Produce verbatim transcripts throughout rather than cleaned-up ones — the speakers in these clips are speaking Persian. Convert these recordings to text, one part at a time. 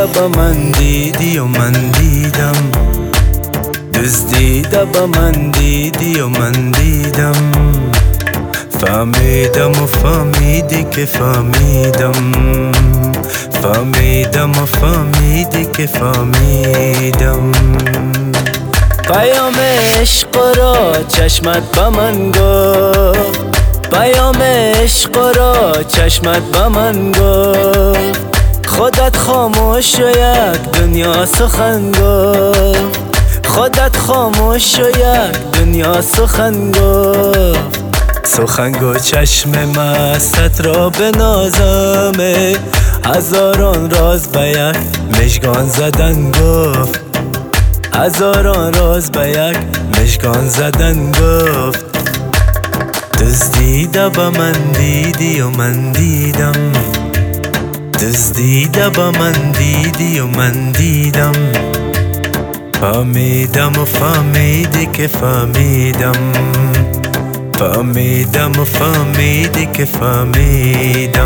با من دیدی و من دیدم، دزدیده با من دیدی و من دیدم، فهمیدم و فهمیدی که فهمیدم، فهمیدم و فهمیدی که فهمیدم. پیام عشق را چشمت با من گفت، پیام عشق را چشمت با من گفت، خودت خاموش و یک دنیا سخن گفت، خودت خاموش و یک دنیا سخن گفت. سخن گو چشم مست را بنازم، هزاران راز به یک مژگان زدن گفت، هزاران راز به یک مژگان زدن گفت. دزدیده با من دیدی و من دیدم، دزدیده با من دیدی و من دیدم، فهمیدم و فهمیدی که فهمیدم، فهمیدم و فهمیدی که فهمیدم.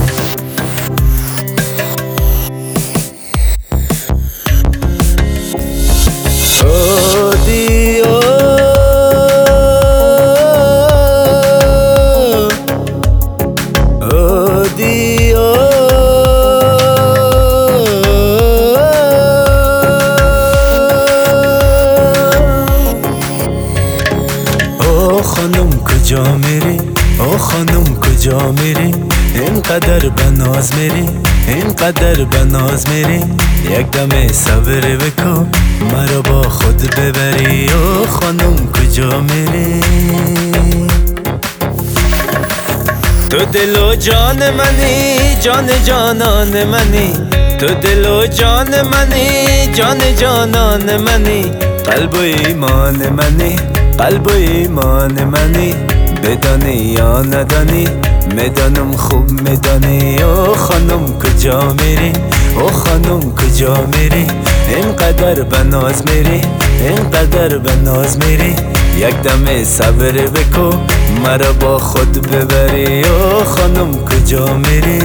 کجا میری؟ او خانم کجا میری؟ اینقدر بناز میری، اینقدر بناز میری، یک دم صبر بکن مرا با خود ببری. او خانم کجا میری؟ تو دل و جان منی، جان جانان منی، تو دل و جان منی، جان جانان منی، قلب و ایمان منی، قلب و ایمان منی، بدانی یا ندانی میدانم خوب میدانی. او خانم کجا میری؟ او خانم کجا میری؟ اینقدر بناز میری، اینقدر بناز میری، یک دم صبر بکو مرا با خود ببری. او خانم کجا میری؟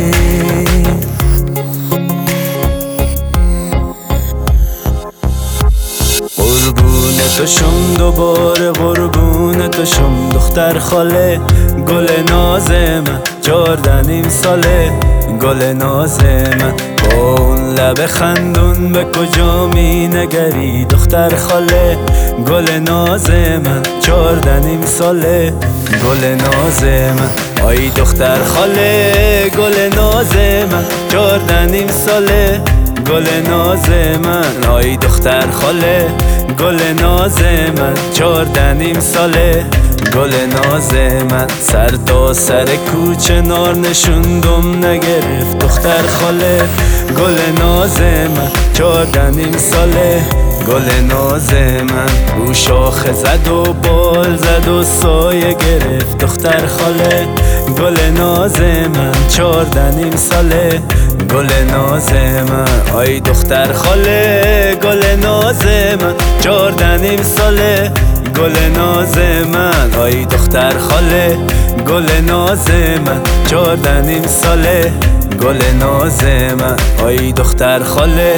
قربون تو شم دوباره، قربون تو شم دختر خاله، گل ناز من چارده نیم ساله، گل ناز من با اون لب خندون به کجا می نگری دختر خاله، گل ناز من چارده نیم ساله، گل ناز من آی دختر خاله، گل ناز من چارده نیم ساله، گل ناز من آی دختر خاله، گل ناز من چارده نیم ساله، گل ناز من سر تا سر کوچه نار نشوندم نگرفت دختر خاله، گل ناز من چارده نیم ساله، گل ناز من رو شاخه زد و بال زد و سایه گرفت دختر خاله، گل ناز من چارده نیم ساله، گل ناز من آی دختر خاله، گل ناز من چارده نیم ساله، گل ناز من آی دختر خاله، گل ناز من چارده نیم ساله، گل ناز من آی دختر خاله.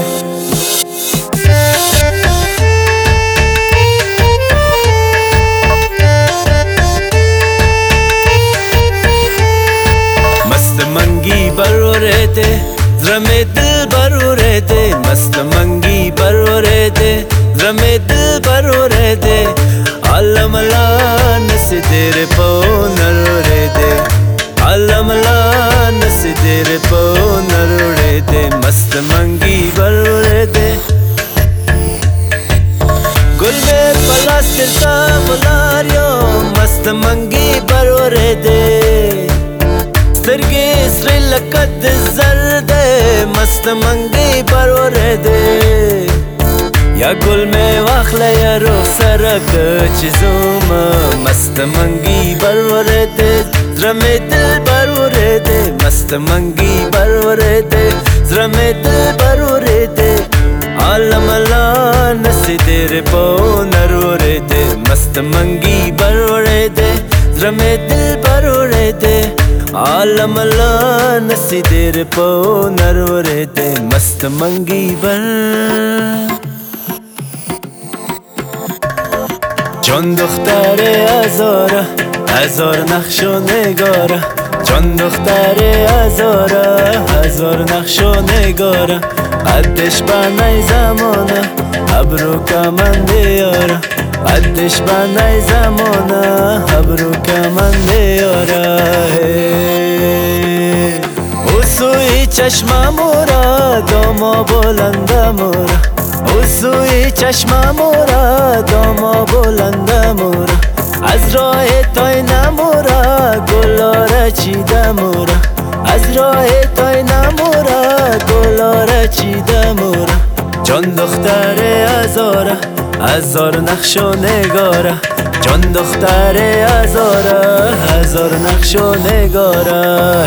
मस्त मंगी बरो रहते ज़मे दिल बरो रहते, मस्त मंगी बरो रहते ज़मे दिल बरो रहते, आलमला नसी तेरे पो नरो रहते, आलमला नसी तेरे पो नरो रहते, मस्त मंगी बरो रहते। गुल में प्लास्टिक का बुलारियो, मस्त मंगी बरो रहते, سترګې سرې لکه د زردې مست منګې بر ورېدې، یا ګل مې واخله یا رخساره که چې ځومه مست منګې بر ورېدې، زړه مې دل بر ورېدې مست منګې بر ورېدې، زړه مې دل بر ورېدې عالم لا نسې تیرې په نر ورېدې، مست منګې بر ورېدې زړه مې دل بر ورېدې عالم لا نسی دیر پو نروره ده مست منگی بر جان دختر هزاره هزار نقش و نگاره جان دختر هزاره هزار نقش و نگاره قدش بنای زمانه ابرو کمند یاره قدش بنای زمانه ابرو کمند یاره او سوی چشم مورا داما بلند مورا او سوی چشم مورا داما بلند مورا از راه تای نمورا گلاره چیده مورا از راه تای نمورا گلاره چیده مورا جان دختر هزاره هزار نقش و نگاره جان دختر هزاره هزار نقش و نگاره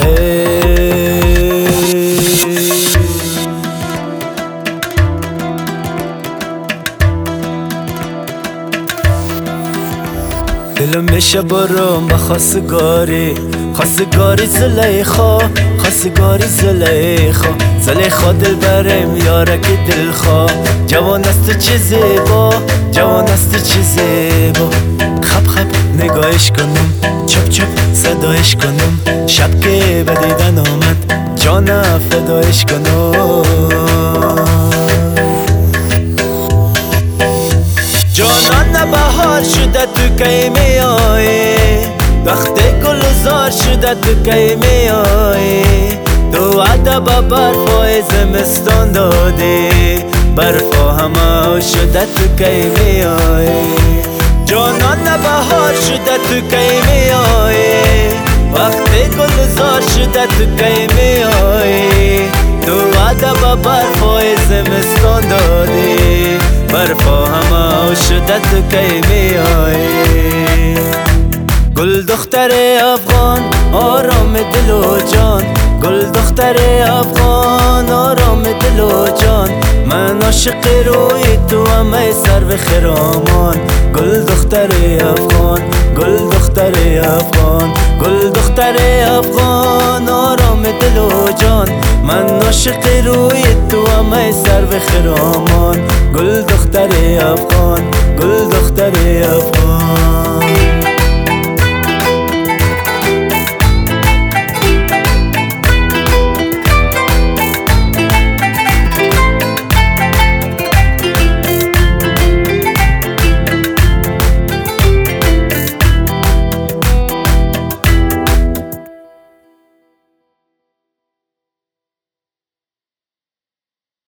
دلم میشه برم با خواستگاری خواستگاری زلیخا خواستگاری زلیخا زلیخا دل برم یارک دلخوا جوان است چه زیبا جوان است چه زیبا خب خب نگاهش کنم چپ چپ صدایش کنم شب که بدیدن آمد جان فدایش کنم جانان بهار شده تو کی می آیی وقت گلزار شده تو کی می آیی تو ادب برفای زمستان دادی برفا همه شده تو کی می آیی جانان بهار شده تو کی می آیی وقت گلزار شده تو کی می آیی تو ادب برفای زمستان دادی برفا همه شده تو کی می آیی گل دختر افغان آرام دل و جان گل دختر افغان آرام دل و جان من عاشق روی تو همه سر به خرامان گل دختر افغان گل دختر افغان گل دختر افغان آرام دل و جان من عاشق روی تو همه سر به خرامان گل دختر افغان گل دختر افغان